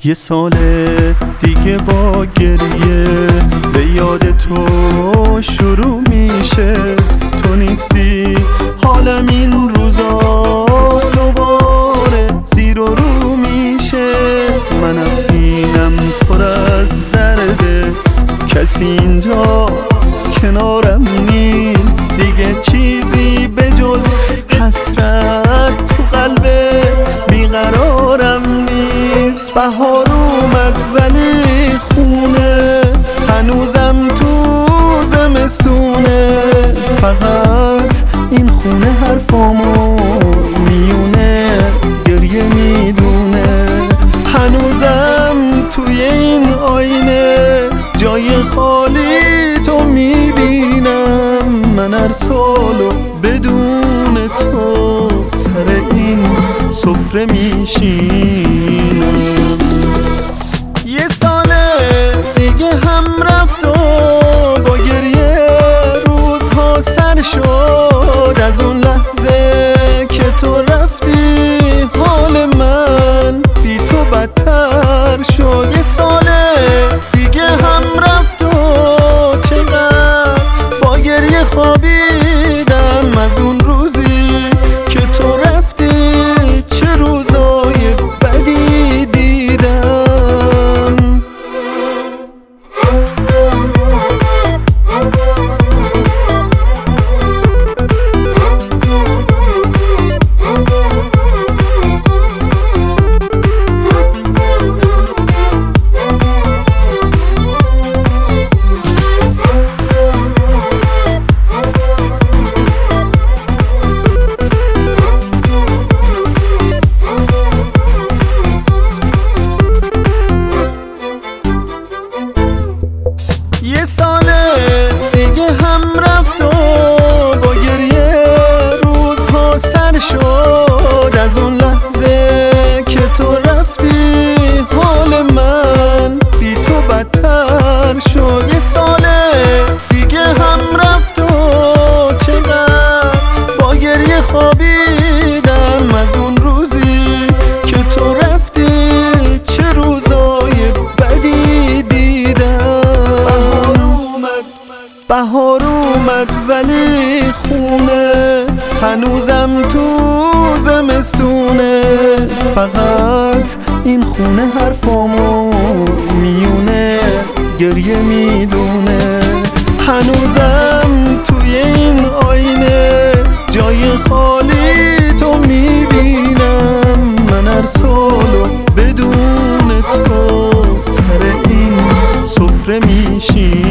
یه سال دیگه با گریه به یاد تو شروع میشه. تو نیستی حالم این روزا دوباره زیر و رو میشه. من افسینم پر از درده، کسی اینجا کنارم نیست دیگه. چیزی به جز حسرت تو قلب بیقرارم نیست. بهار اومد ولی خونه هنوزم تو زمستونه. فقط این خونه حرفامو میونه، گریه میدونه. هنوزم توی این آینه جای خالی تو میبینم. من هر سالو بدون تو سر این سفره میشینم. یه ساله دیگه هم رفت و با گریه روزها سر شد. از اون لحظه که تو رفتی حال من بی تو بدتر شد. یه ساله دیگه هم رفت و چقدر با گریه خوابیدم از اون روزی که تو رفتی. چه روزای بدی دیدم. یه ساله دیگه هم رفت و با گریه روزها سر شد. از اون لحظه که تو رفتی حال من بی تو بدتر شد. یه ساله دیگه هم رفت و چقدر با گریه خوابیدم از اون روزی که تو رفتی. چه روزای بدی دیدم. بهار اومد ولی خونه هنوزم تو زمستونه. فقط این خونه حرفامو میونه، گریه میدونه. هنوزم توی این آینه جای خالی تو میبینم. من هر سالو بدون تو سر این سفره میشینم.